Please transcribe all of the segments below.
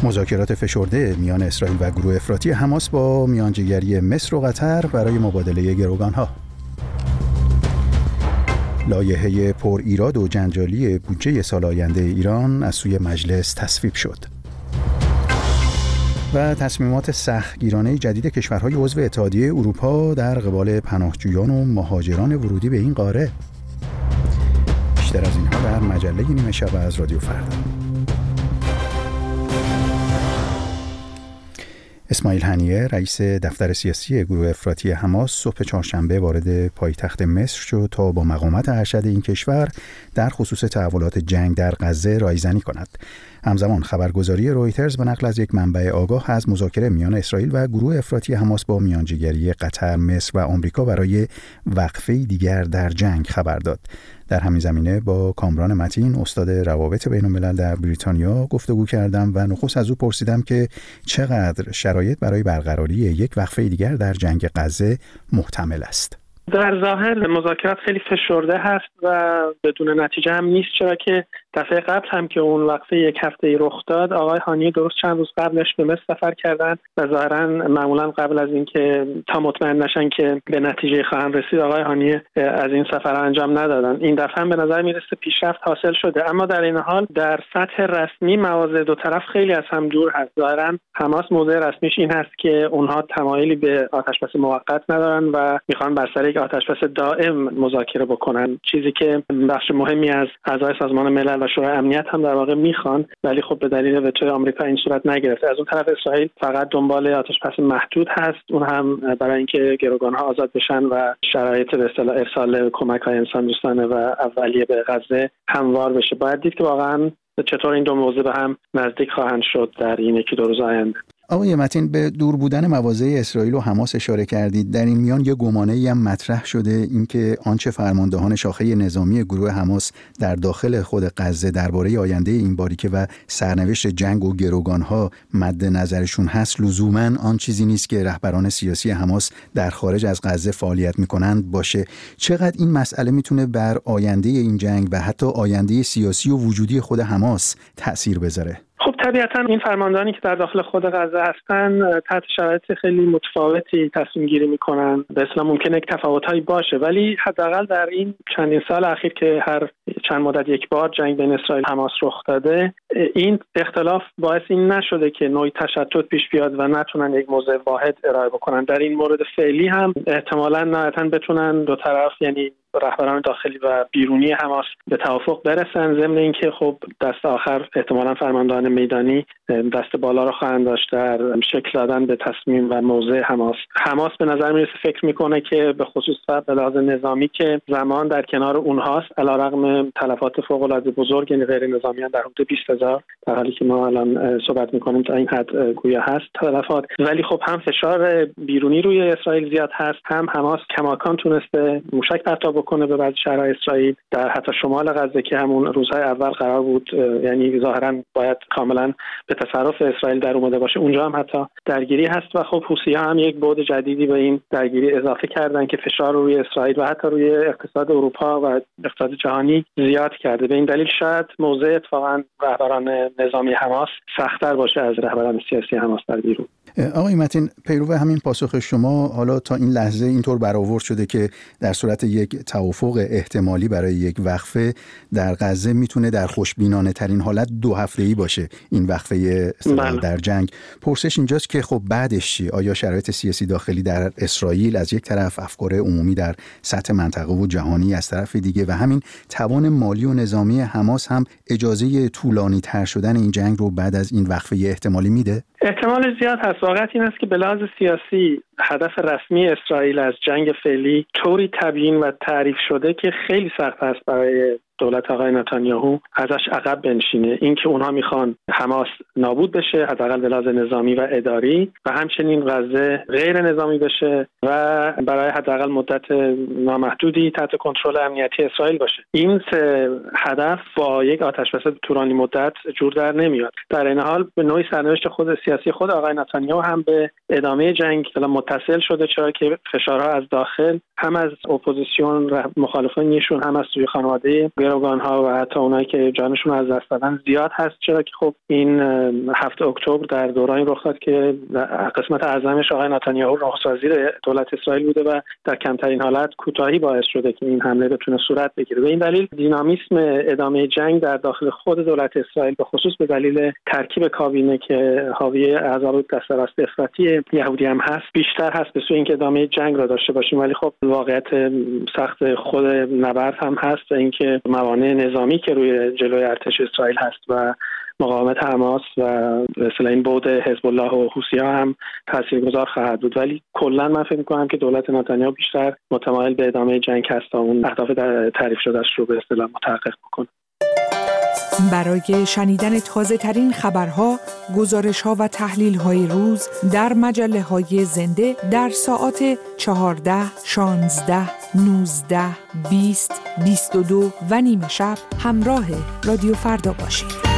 مذاکرات فشرده میان اسرائیل و گروه افراطی حماس با میانجیگری مصر و قطر برای مبادله گروگانها. لایحه پر ایراد و جنجالی بودجه سال آینده ایران از سوی مجلس تصویب شد. و تصمیمات سختگیرانه جدید کشورهای عضو اتحادیه اروپا در قبال پناهجویان و مهاجران ورودی به این قاره. بیشتر از اینها در مجله نیمه شب از رادیو فردا. اسماعیل هنیه رئیس دفتر سیاسی گروه افراطی حماس صبح چهارشنبه وارد پایتخت مصر شد تا با مقامات ارشد این کشور در خصوص تحولات جنگ در غزه رایزنی کند. همزمان خبرگزاری رویترز به نقل از یک منبع آگاه از مذاکره میان اسرائیل و گروه افراطی حماس با میانجیگری قطر، مصر و آمریکا برای وقفه دیگر در جنگ خبر داد. در همین زمینه با کامران متین استاد روابط بین الملل در بریتانیا گفتگو کردم و نخست از او پرسیدم که چقدر شرایط برای برقراری یک وقفه دیگر در جنگ غزه محتمل است. در ظاهر مذاکرات خیلی فشرده هست و بدون نتیجه هم نیست، چرا که دفعه قبل هم که اون وقفه یک هفته‌ای رخ داد، آقای هانیه درست چند روز قبلش به مصر سفر کردن و ظاهراً معمولاً قبل از اینکه تا مطمئن نشن که به نتیجه خواهند رسید، آقای هانیه از این سفر انجام ندادن. این دفعه هم به نظر میرسه پیشرفت حاصل شده، اما در این حال در سطح رسمی مواضع دو طرف خیلی از هم دور هست. ظاهراً حماس موضع رسمیش این هست که اونها تمایلی به آتشبس موقت ندارن و میخوان بر سر یک آتشبس دائم مذاکره بکنن، چیزی که بخش مهمی از اعضای سازمان ملل و شورای امنیت هم در واقع میخوان، ولی خب به دلیل وتوی آمریکا این صورت نگرفته. از اون طرف اسرائیل فقط دنبال آتشبس محدود هست، اون هم برای اینکه گروگانها آزاد بشن و شرایط به اصطلاح ارسال کمک‌های انسان‌دوستانه و اولیه به غزه هموار بشه. باید دید که واقعا چطور این دو موضوع به هم نزدیک خواهند شد در این یکی دو روز آینده. آقای متین، به دور بودن مواضع اسرائیل و حماس اشاره کردید. در این میان یه گمانه‌ای هم مطرح شده، اینکه آنچه فرماندهان شاخه نظامی گروه حماس در داخل خود غزه درباره آینده این باریکه و سرنوشت جنگ و گروگانها مد نظرشون هست، لزوماً آن چیزی نیست که رهبران سیاسی حماس در خارج از غزه فعالیت می‌کنند باشه. چقدر این مسئله میتونه بر آینده این جنگ و حتی آینده سیاسی و وجودی خود حماس تأثیر بذاره؟ خب طبیعتاً این فرماندهانی که در داخل خود غزه هستن تحت شرایط خیلی متفاوتی تصمیم گیری میکنن. به اصطلاح ممکنه یک تفاوت‌هایی باشه، ولی حداقل در این چندین سال اخیر که هر چند مدت یک بار جنگ بین اسرائیل و حماس رخ داده، این اختلاف باعث این نشده که نوعی تشتت پیش بیاد و نتونن یک موضع واحد ارائه بکنن. در این مورد فعلی هم احتمالاً نهایتاً بتونن دو طرف، یعنی رهبران داخلی و بیرونی حماس، به توافق برسن، ضمن اینکه خب دست آخر احتمالاً فرماندهان میدانی دست بالا رو خواهند داشت در شکل دادن به تصمیم و موضع حماس. حماس به نظر میرسه فکر میکنه که به خصوص به لحاظ نظامی که زمان در کنار اونهاست، علیرغم تلفات فوق العاده بزرگ، یعنی غیر نظامیان در حدود 20,000 در حالی که ما الان صحبت میکنیم تا این حد گویا هست تلفات، ولی خب هم فشار بیرونی روی اسرائیل زیاد هست، هم حماس کماکان تونسته موشک پرتاب کنه به بعضی شهرهای اسرائیل در حتی شمال غزه که همون روزهای اول قرار بود، یعنی ظاهرا باید کاملا به تصرف اسرائیل در اومده باشه، اونجا هم حتی درگیری هست و خب حوثی‌ها هم یک بعد جدیدی به این درگیری اضافه کردن که فشار روی اسرائیل و حتی روی اقتصاد اروپا و اقتصاد جهانی زیاد کرده. به این دلیل شاید موضع اتفاقا رهبران نظامی حماس سخت‌تر باشه از رهبران سیاسی حماس در بیرون. آقای متین، پیرو همین پاسخ شما، حالا تا این لحظه اینطور برآورد شده که در صورت یک توافق احتمالی برای یک وقفه در غزه میتونه در خوشبینانه ترین حالت 2 هفته‌ای باشه این وقفه در جنگ. پرسش اینجاست که خب بعدش چی؟ آیا شرایط سیاسی داخلی در اسرائیل از یک طرف، افکار عمومی در سطح منطقه و جهانی از طرف دیگه و همین توان مالی و نظامی حماس هم اجازه طولانی تر شدن این جنگ رو بعد از این وقفه احتمالی میده؟ احتمال زیاد هست. واقعیت این است که به لحاظ سیاسی هدف رسمی اسرائیل از جنگ فعلی طوری تبیین و تعریف شده که خیلی سخت است برای دولت آقای نتانیاهو ازش عقب بنشینه. این که اونها میخوان حماس نابود بشه، حداقل به لحاظ نظامی و اداری، و همچنین غزه غیر نظامی بشه و برای حداقل مدت نامحدودی تحت کنترل امنیتی اسرائیل باشه. این سه هدف با یک آتشبس طولانی مدت جور در نمیاد. در این حال به نوعی سرنوشت خود سیاسی خود آقای نتانیاهو هم به ادامه جنگ متصل شده، چرا که فشارها از داخل هم از اپوزیسیون مخالفانشون هم از سوی خانواده گروگان‌ها و حتی اونایی که جانشون رو از دست دادن زیاد هست، چرا که خب این 7 اکتبر در دورانی رخ داد که قسمت اعظمش آقای نتانیاهو نخست وزیر دولت اسرائیل بوده و در کمترین حالت کوتاهی باعث شده که این حمله بتونه صورت بگیره. به این دلیل دینامیسم ادامه جنگ در داخل خود دولت اسرائیل به خصوص به دلیل ترکیب کابینه که حاوی اعضای دست راست افراطی یهودی هم هست بیشتر هست به سوی اینکه ادامه جنگ را داشته باشیم. ولی خب واقعیت سخت خود نبرد هم هست و اینکه موانع نظامی که روی جلوی ارتش اسرائیل هست و مقاومت حماس و به اصطلاح این بعد حزب الله و حوثی‌ها هم تاثیرگذار خواهد بود. ولی کلا من فکر می‌کنم که دولت نتانیاهو بیشتر متمایل به ادامه جنگ هست تا اون اهداف تعریف شده‌اش رو به اصطلاح متحقق بکنه. برای شنیدن تازه‌ترین خبرها، گزارش‌ها و تحلیل‌های روز در مجله‌های زنده در ساعات 14، 16، 19، 20، 22 و نیم شب همراه رادیو فردا باشید.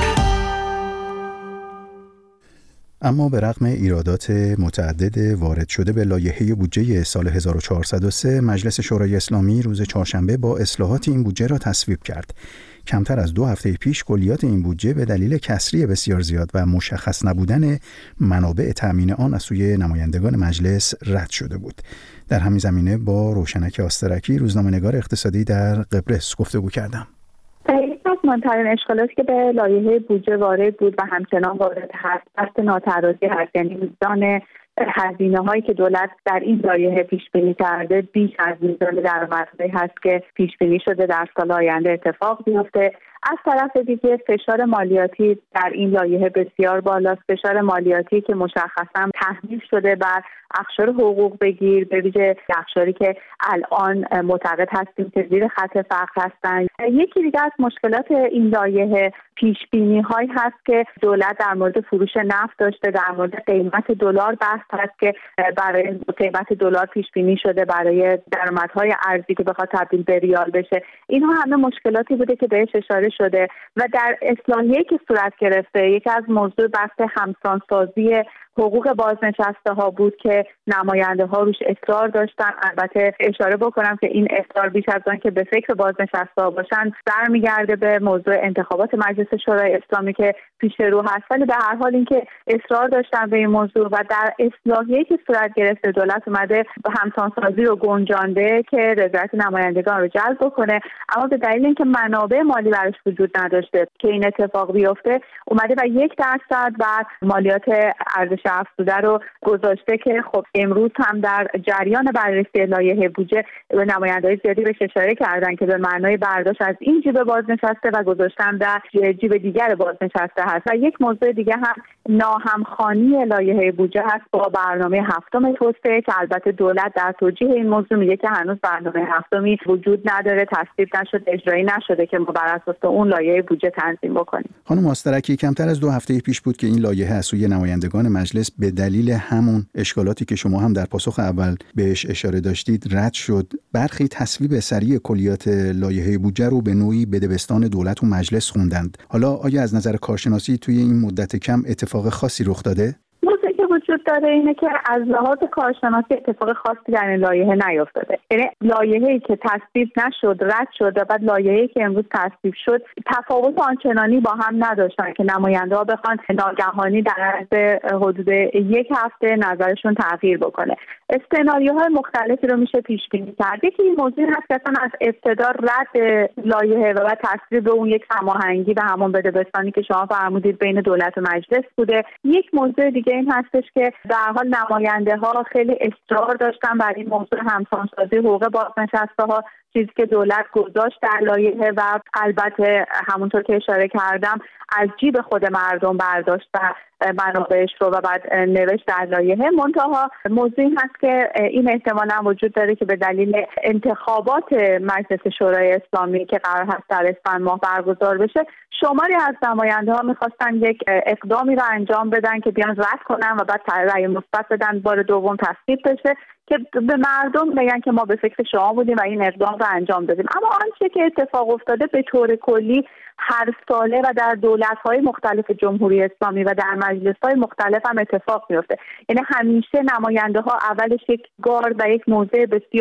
اما به رغم ایرادات متعدد وارد شده به لایحه بودجه سال 1403 مجلس شورای اسلامی روز چهارشنبه با اصلاحات این بودجه را تصویب کرد. کمتر از 2 هفته پیش کلیات این بودجه به دلیل کسری بسیار زیاد و مشخص نبودن منابع تأمین آن از سوی نمایندگان مجلس رد شده بود. در همین زمینه با روشنک آسترکی روزنامه‌نگار اقتصادی در قبرس گفتگو کردم. یکی از مهمترین اشکالاتی که به لایحه بودجه وارد بود و همچنان وارد هست بحث ناترازی هست، یعنی میزان هزینه هایی که دولت در این لایحه پیش بینی کرده بیش از میزان درآمدهایی هست که پیش بینی شده در سال آینده اتفاق بیفته. از طرف دیگه فشار مالیاتی در این لایحه بسیار بالاست، فشار مالیاتی که مشخصا تحمیل شده بر اقشار حقوق بگیر، به ویژه اقشاری که الان معتقد هستیم که زیر خط فقر هستن. یکی دیگه از مشکلات این لایحه پیش بینی هایی هست که دولت در مورد فروش نفت داشته، در مورد قیمت دلار بحث هست که برای قیمت دلار پیش بینی شده برای درآمدهای ارزی که بخواد تبدیل به ریال بشه. اینها همه مشکلاتی بوده که بهش اشاره شده و در اصلاحیه‌ای که صورت گرفته یکی از موضوع بحث همسانسازی حقوق بازنشسته ها بود که نماینده ها روش اصرار داشتن. البته اشاره بکنم که این اصرار بیش از آن که به فکر بازنشسته ها باشن برمیگرده به موضوع انتخابات مجلس شورای اسلامی که پیش رو هست، ولی به هر حال اینکه اصرار داشتن به این موضوع و در اصلاحیه‌ای که صورت گرفته دولت اومده همسانسازی رو گنجانده که رضایت نمایندگان رو جلب بکنه، اما به دلیل اینکه منابع مالی براش وجود نداشته که این اتفاق بیفته اومده و 1% بر مالیات ارزش افزوده رو گذاشته که خب امروز هم در جریان بررسی لایحه بودجه به نماینده‌های زیادی بهش اشاره کردن که به معنای برداشت از این جیب بازنشسته و گذاشتن در جیب دیگر بازنشسته هست. و یک موضوع دیگه هم ناهمخوانی لایحه بودجه هست با برنامه هفتم توسعه که البته دولت در توجیه این موضوع میگه که هنوز برنامه هفتمی وجود نداره، تصویب نشده، اجرایی نشده که ما بر اساس اون لایحه بودجه تنظیم بکنیم. خانم آسترکی، کمتر از 2 هفته پیش بود که این لایحه از سوی نمایندگان مجلس به دلیل همون اشکالاتی که شما هم در پاسخ اول بهش اشاره داشتید رد شد. برخی تصویب سریع کلیات لایحه بودجه رو به نوعی بدبستان دولت و مجلس خوندند. حالا آیا از نظر کارشناسی توی این مدت کم اتفاق خاصی رخ داده؟ وجود داره اینه که از لحاظ کارشناسی اتفاق خاصی در این لایحه نیفتاده. یعنی لایحه‌ای که تصویب نشد رد شد و بعد لایحه‌ای که امروز تصویب شد تفاوت آنچنانی با هم نداشتن که نماینده‌ها بخوان ناگهانی در عرض حدود 1 هفته نظرشون تغییر بکنه. سناریوهای مختلفی رو میشه پیش بینی کرد. یکی این موضوع هست که اصلا از ابتدا رد لایحه و بعد تصویب اون یک هماهنگی و همون بدبستانی که شما فرمودید بین دولت و مجلس بوده. یک موضوع دیگه این هستش که در حال نماینده ها خیلی اصرار داشتن بر این موضوع همسانسازی حقوق بازنشسته ها، چیزی که دولت گذاشت در لایحه و البته همونطور که اشاره کردم از جیب خود مردم برداشت و منابعش رو و بعد نوشت در لایحه. منتها موضوعی هست که این احتمالا وجود داره که به دلیل انتخابات مجلس شورای اسلامی که قرار هست در اسفند ماه برگزار بشه شماری از نماینده ها میخواستن یک اقدامی رو انجام بدن که بیان رد کنن و بعد رأی مثبت بدن، بار دوم تصویب بشه که به مردم بگن که ما به فکر شما بودیم و این اقدام رو انجام دادیم. اما آنچه که اتفاق افتاده به طور کلی هر ساله و در دولت‌های مختلف جمهوری اسلامی و در مجلس‌های مختلف هم اتفاق میفته. یعنی همیشه نماینده‌ها اولش یک گارد و یک موضع بسیار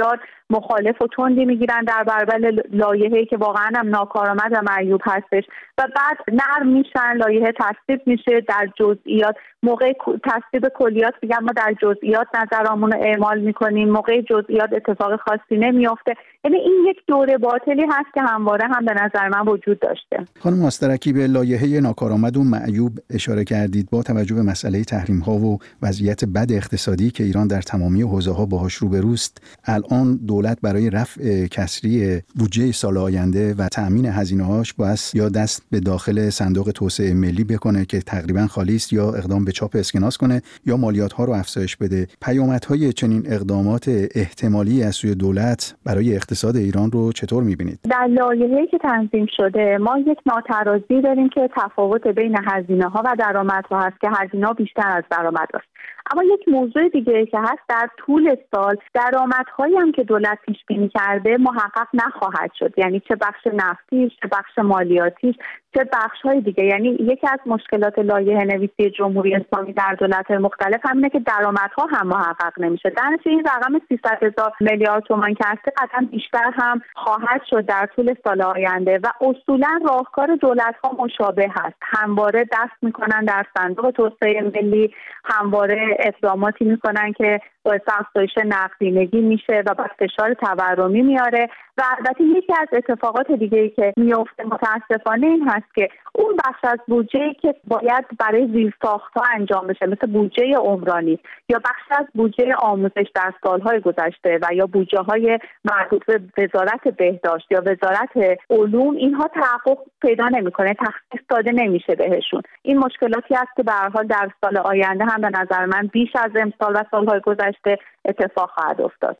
مخالف و تندی میگیرن در برابر لایحه‌ای که واقعا هم ناکارآمد و معیوب هستش و بعد نرم میشن، لایحه تصویب میشه در جزئیات. موقع تصویب کلیات میگن ما در جزئیات نظرامون رو اعمال میکنیم، موقع جزئیات اتفاق خاصی نمیافته. یعنی این یک دوره باطلی هست که همواره هم به نظر من وجود داشته. خانم مسترکی، به لایحه ناکارآمد و معیوب اشاره کردید. با توجه به مسئله تحریم‌ها و وضعیت بد اقتصادی که ایران در تمامی حوزه‌ها باهاش روبروست، الان دولت برای رفع کسری بودجه سال آینده و تأمین هزینه‌هاش باید یا دست به داخل صندوق توسعه ملی بکنه که تقریبا خالی است، یا اقدام به چاپ اسکناس کنه، یا مالیات‌ها رو افزایش بده. پیامدهای چنین اقدامات احتمالی از سوی دولت برای اقتصاد ایران رو چطور می‌بینید؟ در لایحه‌ای که تنظیم شده ما یک ناترازی داریم که تفاوت بین هزینه‌ها و درآمدها هست که هزینه‌ها بیشتر از درآمد است. اما یک موضوع دیگه که هست، در طول سال درآمدهایی هم که دولت پیش بینی کرده محقق نخواهد شد، یعنی چه بخش نفتیش، چه بخش مالیاتیش، چه بخش‌های دیگه. یعنی یکی از مشکلات لایحه نویسی جمهوری اسلامی در دولت‌های مختلف همینه که درآمدها هم محقق نمیشه. در نتیجه این رقم 300,000 میلیارد تومان که هست قطعاً بیشتر هم خواهد شد در طول سال آینده و اصولاً راهکار دولت‌ها مشابه هست. همواره دست می‌کنن در صندوق توسعه ملی، همواره اقداماتی می‌کنن که باعث افزایش نقدینگی میشه و بعد فشار تورمی میاره. و البته یکی از اتفاقات دیگه‌ای که میفته متاسفانه این هست که اون بخش از بودجه‌ای که باید برای زیرساخت‌ها انجام بشه، مثل بودجه عمرانی یا بخش از بودجه آموزش در سال‌های گذشته و یا بودجه‌های مربوط به وزارت بهداشت یا وزارت علوم، اینها تحقق پیدا نمی‌کنه، تخصیص داده نمیشه بهشون. این مشکلاتی است که به هر حال در سال آینده هم به نظر من بیش از امسال و سال‌های گذشته اتفاق خواهد افتاد.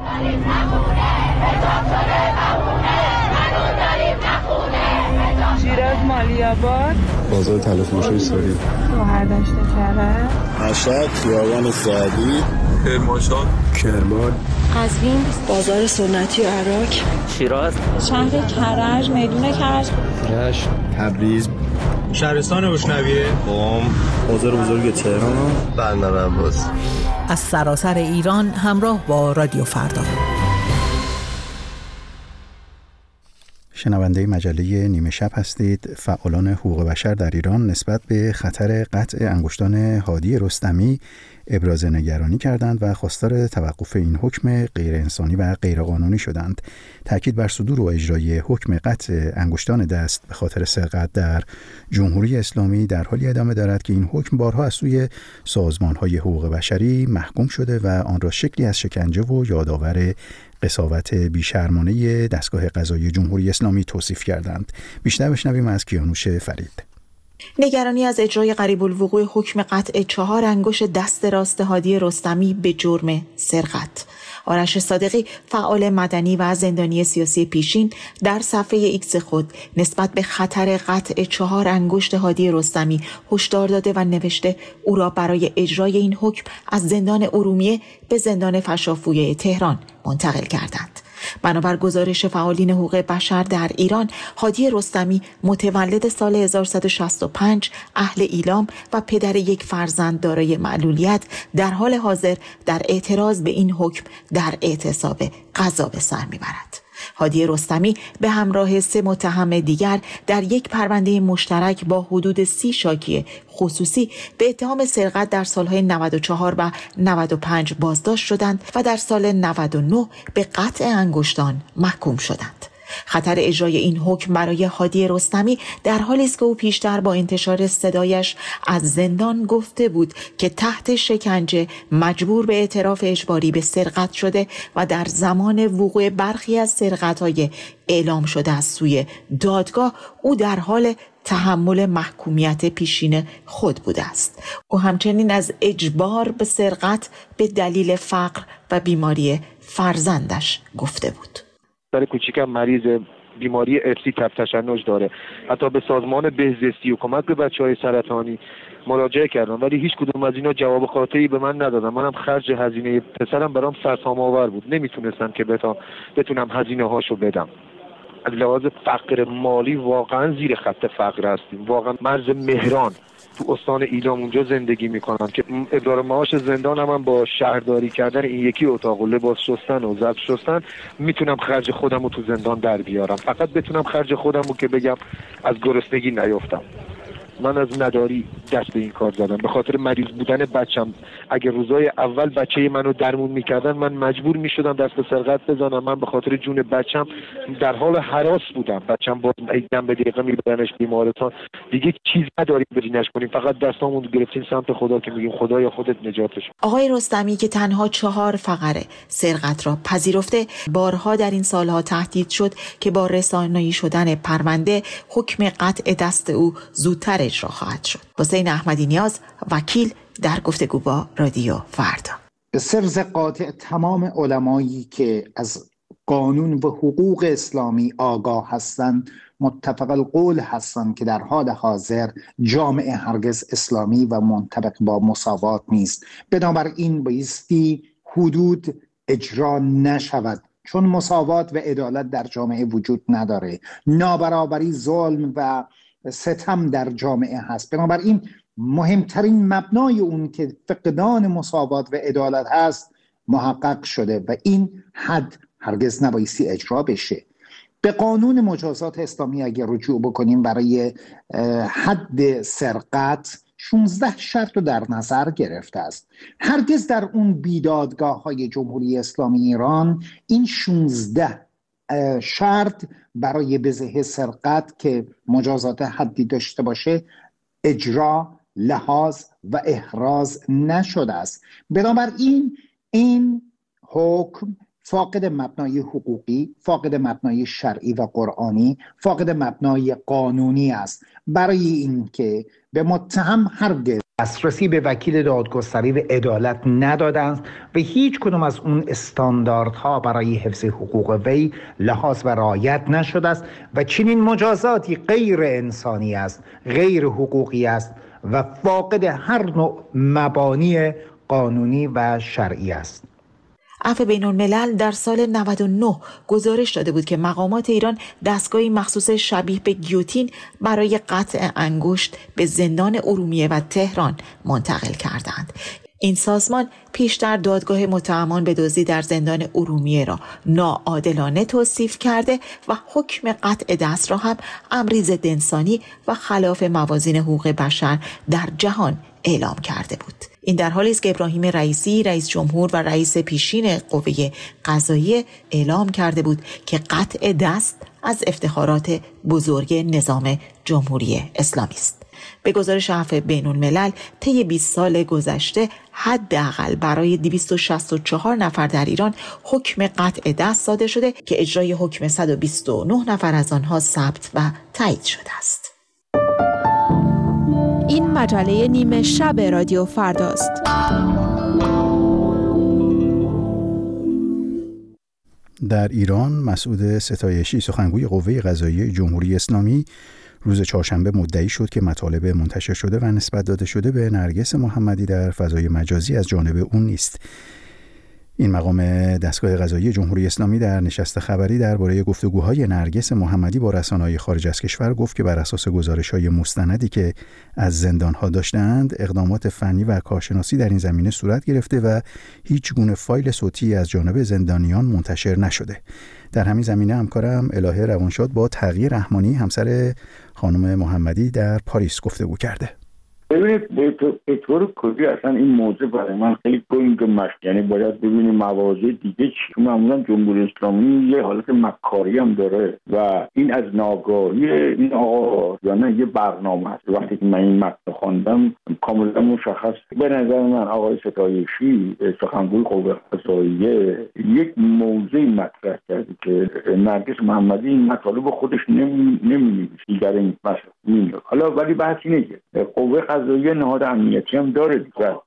شیراز مالی‌آباد، بازار تلفروشی ساری، شهردشت کرج، مشهد خیابان سعدی، کرمانشاه، کرمان، قزوین، بازار سنتی عراق، شیراز، شهر کرج، میدون کرج، رشت، تبریز، شهرستان روشنویه، قم، بازار بزرگ تهران، بندر عباس. از سراسر ایران همراه با رادیو فردا. شنونده مجله نیمه شب هستید. فعالان حقوق بشر در ایران نسبت به خطر قطع انگشتان هادی رستمی ابراز نگرانی کردند و خواستار توقف این حکم غیر انسانی و غیرقانونی شدند. تاکید بر صدور و اجرای حکم قطع انگشتان دست به خاطر سرقت در جمهوری اسلامی در حالی ادامه دارد که این حکم بارها از سوی سازمان‌های حقوق بشری محکوم شده و آن را شکلی از شکنجه و یادآور قساوت بیشرمانه دستگاه قضایی جمهوری اسلامی توصیف کردند. بیشتر بشنویم از کیانوش فرید. نگرانی از اجرای قریب الوقوع حکم قطع 4 انگشت دست راست هادی رستمی به جرم سرقت. آرش صادقی، فعال مدنی و زندانی سیاسی پیشین، در صفحه ایکس خود نسبت به خطر قطع 4 انگشت هادی رستمی هشدار داده و نوشته او را برای اجرای این حکم از زندان ارومیه به زندان فشافویه تهران منتقل کردند. بنابر گزارش فعالین حقوق بشر در ایران، هادی رستمی متولد سال 1165، اهل ایلام و پدر یک فرزند دارای معلولیت، در حال حاضر در اعتراض به این حکم در اعتصاب قضا به سر میبرد. هادی رستمی به همراه 3 متهم دیگر در یک پرونده مشترک با حدود 30 شاکی خصوصی به اتهام سرقت در سالهای 94 و 95 بازداشت شدند و در سال 99 به قطع انگشتان محکوم شدند. خطر اجرای این حکم برای هادی رستمی در حالی است که او پیشتر با انتشار صدایش از زندان گفته بود که تحت شکنجه مجبور به اعتراف اجباری به سرقت شده و در زمان وقوع برخی از سرقت‌های اعلام شده از سوی دادگاه او در حال تحمل محکومیت پیشین خود بوده است. او همچنین از اجبار به سرقت به دلیل فقر و بیماری فرزندش گفته بود. در کوچیکم مریض بیماری ارثی تب تشنج داره. حتی به سازمان بهزیستی و کمک به بچه‌های سرطانی مراجعه کردم ولی هیچ کدوم از اینا جواب قاطعی به من ندادن. منم خرج هزینه پسرم برام سرسام آور بود. نمیتونستم که بتونم هزینه هاشو بدم. از لحاظ فقر مالی واقعا زیر خط فقر هستیم. واقعا مرز مهران تو استان ایلام اونجا زندگی میکنم که ابرار معاش زندان هم با شهرداری کردن این یکی اتاق و لباس شستن و ظرف شستن میتونم خرج خودم رو تو زندان در بیارم. فقط بتونم خرج خودم رو که بگم از گرسنگی نیافتم. من از نداری دست به این کار زدم به خاطر مریض بودن بچم. اگه روزای اول بچه منو درمون میکردن من مجبور میشدم دست به سرقت بزنم. من به خاطر جون بچم در حال هراس بودم. بچم با دم به دقیقه میبرنش بیمارستان. دیگه چیز نداریم بدینش کنیم، فقط دستامون گرفتیم سمت خدا که میگیم خدایا خودت نجاتش. آقای رستمی که تنها 4 فقره سرقت را پذیرفته، بارها در این سالها تهدید شد که با رسانه‌ای شدن پرونده حکم قطع دست او زودتر اجرا خواهد شد. حسین احمدی نیاز، وکیل، در گفتگو با رادیو فردا. به سرز قاطع تمام علمایی که از قانون و حقوق اسلامی آگاه هستند متفق القول هستند که در حال حاضر جامعه هرگز اسلامی و منطبق با مساوات نیست. بنابراین بایستی حدود اجرا نشود، چون مساوات و عدالت در جامعه وجود نداره. نابرابری، ظلم و ستم در جامعه هست. بنابراین مهمترین مبنای اون که فقدان مساوات و عدالت هست محقق شده و این حد هرگز نبایستی اجرا بشه. به قانون مجازات اسلامی اگر رجوع بکنیم برای حد سرقت 16 شرط رو در نظر گرفته است. هرگز در اون بیدادگاه‌های جمهوری اسلامی ایران این 16 شرط برای بزه سرقت که مجازات حدی داشته باشه اجرا، لحاظ و احراز نشده است. بنابراین این حکم فاقد مبنای حقوقی، فاقد مبنای شرعی و قرآنی، فاقد مبنای قانونی است. برای اینکه به متهم هرگز دسترسی به وکیل دادگستری و عدالت ندادند و هیچ کدام از اون استانداردها برای حفظ حقوق وی لحاظ و رعایت نشده است و چنین مجازاتی غیر انسانی است، غیر حقوقی است و فاقد هر نوع مبانی قانونی و شرعی است. عفو بین‌الملل در سال 99 گزارش داده بود که مقامات ایران دستگاهی مخصوص شبیه به گیوتین برای قطع انگشت به زندان ارومیه و تهران منتقل کردند. این سازمان پیشتر دادگاه متهمان به دزدی در زندان ارومیه را ناعادلانه توصیف کرده و حکم قطع دست را هم امری ضد انسانی و خلاف موازین حقوق بشر در جهان اعلام کرده بود. این در حالی است که ابراهیم رئیسی، رئیس جمهور و رئیس پیشین قوه قضاییه اعلام کرده بود که قطع دست از افتخارات بزرگ نظام جمهوری اسلامی است. به گزارش عفو بین‌الملل طی 20 سال گذشته حداقل برای 264 نفر در ایران حکم قطع دست صادر شده که اجرای حکم 129 نفر از آنها ثبت و تایید شده است. این مجله نیمه شب رادیو فرداست. در ایران مسعود ستایشی سخنگوی قوه قضاییه جمهوری اسلامی روز چهارشنبه مدعی شد که مطالب منتشر شده و نسبت داده شده به نرگس محمدی در فضای مجازی از جانب اون نیست. این مقام دستگاه قضایی جمهوری اسلامی در نشست خبری درباره گفتگوهای نرگس محمدی با رسانه‌های خارج از کشور گفت که بر اساس گزارش‌های مستندی که از زندان‌ها داشتند اقدامات فنی و کارشناسی در این زمینه صورت گرفته و هیچ گونه فایل صوتی از جانب زندانیان منتشر نشده. در همین زمینه همکارم الهه روانشاد با تغییر رحمانی همسر خانم محمدی در پاریس گفتگو کرده. ببینید به طور کلی اصلا این موضوع برای من خیلی گنگ مشت، یعنی باید ببینیم مواضع دیگه چی. معمولا جمهوری اسلامی یه حالت مکاری هم داره و این از ناگاهی این آقا یا نه یه برنامه است. وقتی که من این متن خواندم کاملا مشخص. به نظر من آقای ستایشی سخنگوی قوه قضاییه یک موضوع مطرح کرده که نرگس محمدی این مطالب خودش نمی‌نویسه در این مسئله. حالا ولی بحث اینه که قوه قضاییه نهاد امنیتی هم داره دیگه.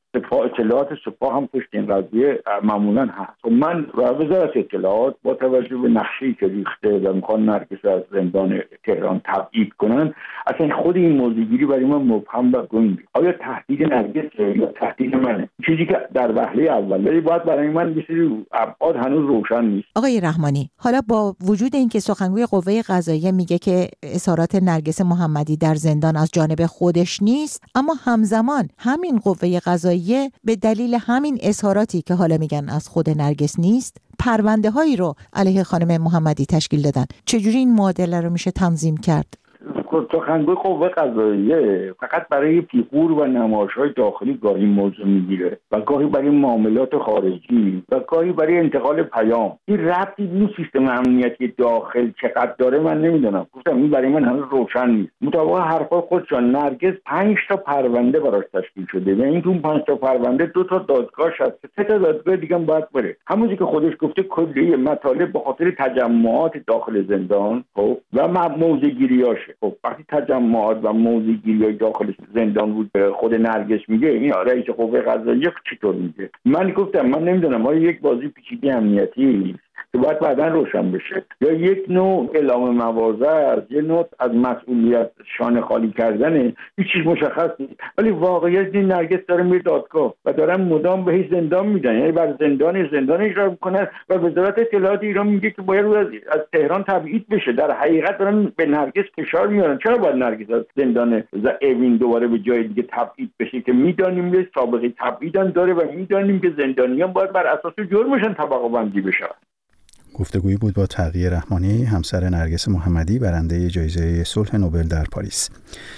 سپاه اطلاعات سپاه هم پشت این قضیه معمولا هست. من وزارت اطلاعات با توجه به نقشه‌ای که ریخته و میخوان نرگس از زندان تهران تبعید کنن، اصلا خود این موضوعگیری برای من مبهم و گنگ. آیا تهدید نرگس یا تهدید منه؟ چیزی که در وهله اول ولی باید برای من یه سری ابعاد هنوز روشن نیست. آقای رحمانی، حالا با وجود اینکه سخنگوی قوه قضاییه میگه که اظهارات نرگس محمدی در زندان از جانب خودش نیست، اما همزمان همین قوه قضاییه به دلیل همین اظهاراتی که حالا میگن از خود نرگس نیست، پرونده هایی رو علیه خانم محمدی تشکیل دادن. چجوری این معادله رو میشه تنظیم کرد؟ سخنگوی قوه قضاییه فقط برای پیغور و نمایش‌های داخلی گاهی موضوع میگیره و گاهی برای معاملات خارجی و گاهی برای انتقال پیام. این ربطی به سیستم امنیتی داخل چقدر داره من نمیدونم. گفتم این برای من هنوز روشن نیست. مطابق حرفای خودشان نرگس 5 تا پرونده براش تشکیل شده و این تو 5 تا پرونده 2 تا دادگاه هست، 3 تا دادگاه دیگه هم باید بره. همونی که خودش گفته کلیه مطالب به خاطر تجمعات داخل زندان و موضع‌گیریاشه. وقتی تجمعات و موضع‌گیری داخل زندان بود خود نرگس میگه، این رئیس قوه قضاییه چطور میگه؟ من گفتم من نمیدونم آیا یک بازی پیچیده امنیتی که باید بعداً روشن بشه یا یک نوع اعلام مواضع است، یک نوع از مسئولیت شانه خالی کردن، هیچ چیز مشخص نیست. ولی واقعیت این نرگس داره میره دادگاه و دارن مدام بهش زندان میدن، یعنی بر زندان اجرا میکنن و وزارت اطلاعات ایران میگه که باید از تهران تبعید بشه. در حقیقت دارن به نرگس فشار میارن. چرا باید نرگس از زندان اوین دوباره به جای دیگه تبعید بشه که میدانیم که سابقه تبعیدم داره و میدانیم که زندانیان باید بر اساس جرمشون طبقه بندی بشن. گفتگویی بود با تقی رحمانی، همسر نرگس محمدی، برنده جایزه صلح نوبل در پاریس.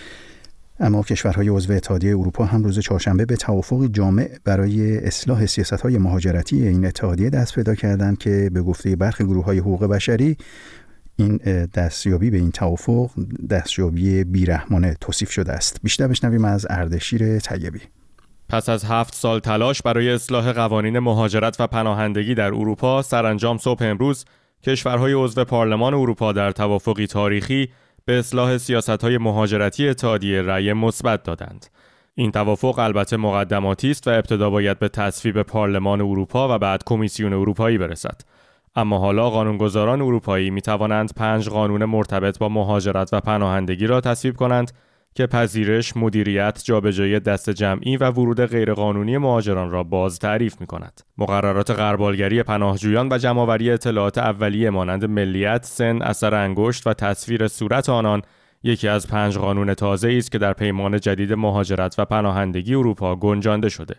اما کشورهای عضو اتحادیه اروپا هم روز چهارشنبه به توافق جامع برای اصلاح سیاست‌های مهاجرتی این اتحادیه دست پیدا کردند که به گفته برخی گروه‌های حقوق بشری این دستیابی به این توافق دستیابی بیرحمانه توصیف شده است. بیشتر بشنویم از اردشیر طیبی. پس از 7 سال تلاش برای اصلاح قوانین مهاجرت و پناهندگی در اروپا، سرانجام صبح امروز کشورهای عضو پارلمان اروپا در توافقی تاریخی به اصلاح سیاست‌های مهاجرتی اتحادیه رأی مثبت دادند. این توافق البته مقدماتی است و ابتدا باید به تصویب پارلمان اروپا و بعد کمیسیون اروپایی برسد. اما حالا قانونگذاران اروپایی می‌توانند 5 قانون مرتبط با مهاجرت و پناهندگی را تصویب کنند که پذیرش، مدیریت، جابجایی دست جمعی و ورود غیرقانونی مهاجران را باز تعریف می‌کند. مقررات غربالگری پناهجویان و جمع‌آوری اطلاعات اولیه مانند ملیت، سن، اثر انگشت و تصویر صورت آنان یکی از 5 قانون تازه‌ای است که در پیمان جدید مهاجرت و پناهندگی اروپا گنجانده شده.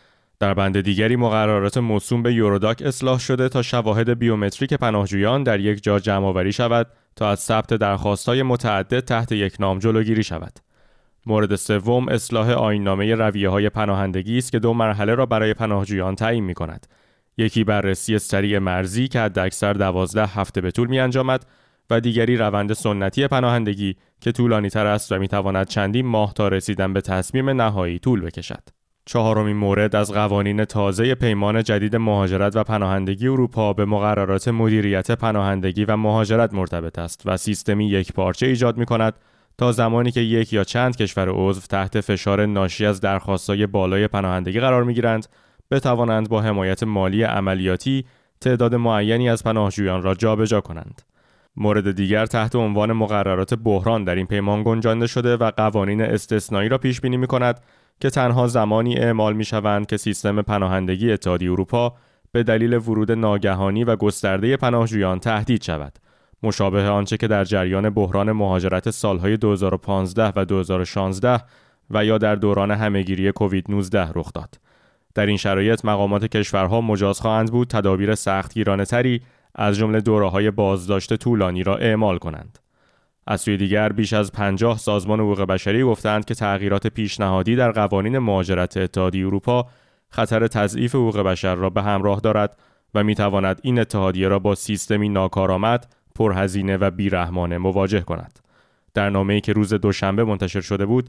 در بند دیگری مقررات موسوم به یوروداک اصلاح شده تا شواهد بیومتریک پناهجویان در یک جا جمع‌آوری شود تا از ثبت درخواست‌های متعدد تحت یک نام جلوگیری شود. مورد سوم اصلاح آیین‌نامه رویه‌های پناهندگی است که 2 مرحله را برای پناهجویان تعیین می‌کند. یکی بررسی سریع مرزی که حداکثر 12 هفته به طول می‌انجامد و دیگری روند سنتی پناهندگی که طولانی‌تر است و می‌تواند چندین ماه تا رسیدن به تصمیم نهایی طول بکشد. 4مین مورد از قوانین تازه پیمان جدید مهاجرت و پناهندگی اروپا به مقررات مدیریت پناهندگی و مهاجرت مرتبط است و سیستمی یکپارچه ایجاد می‌کند تا زمانی که یک یا چند کشور عضو تحت فشار ناشی از درخواست‌های بالای پناهندگی قرار می‌گیرند، بتوانند با حمایت مالی عملیاتی تعداد معینی از پناهجویان را جابجا کنند. مورد دیگر تحت عنوان مقررات بحران در این پیمان گنجانده شده و قوانین استثنایی را پیش بینی می‌کند که تنها زمانی اعمال می‌شوند که سیستم پناهندگی اتحادیه اروپا به دلیل ورود ناگهانی و گسترده پناهجویان تهدید شود، مشابه آنچه که در جریان بحران مهاجرت سالهای 2015 و 2016 و یا در دوران همه‌گیری کووید 19 رخ داد. در این شرایط مقامات کشورها مجاز خواهند بود تدابیر سختگیرانه‌تری از جمله دوره‌های بازداشت طولانی را اعمال کنند. از سوی دیگر بیش از 50 سازمان حقوق بشری گفتند که تغییرات پیشنهادی در قوانین مهاجرت اتحادیه اروپا خطر تضعیف حقوق بشر را به همراه دارد و می‌تواند این اتحادیه را با سیستمی ناکارآمد، پرهزینه و بیرحمانه مواجه کند. در نامه‌ای که روز دوشنبه منتشر شده بود،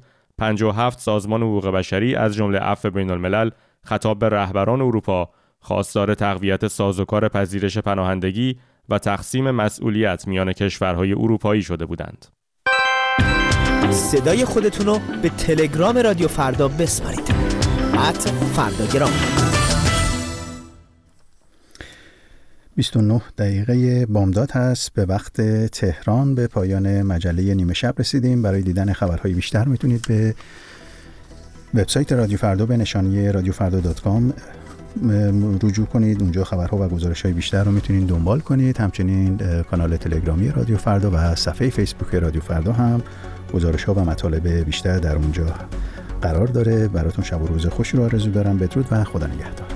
57 سازمان حقوق بشری از جمله عفو بین‌الملل خطاب به رهبران اروپا خواستار تقویت سازوکار پذیرش پناهندگی و تقسیم مسئولیت میان کشورهای اروپایی شده بودند. صدای خودتون رو به تلگرام رادیو فردا بسپارید. @فرداگرام. 29 دقیقه بامداد هست به وقت تهران. به پایان مجله نیمه شب رسیدیم. برای دیدن خبرهای بیشتر میتونید به وبسایت رادیو فردا به نشانی radiofarda.com رجوع کنید. اونجا خبرها و گزارش‌های بیشتر رو میتونید دنبال کنید. همچنین کانال تلگرامی رادیو فردا و صفحه فیسبوک رادیو فردا هم گزارش‌ها و مطالب بیشتر در اونجا قرار داره. براتون شب و روز خوشی رو آرزو دارم. بدرود و خدا نگهدار.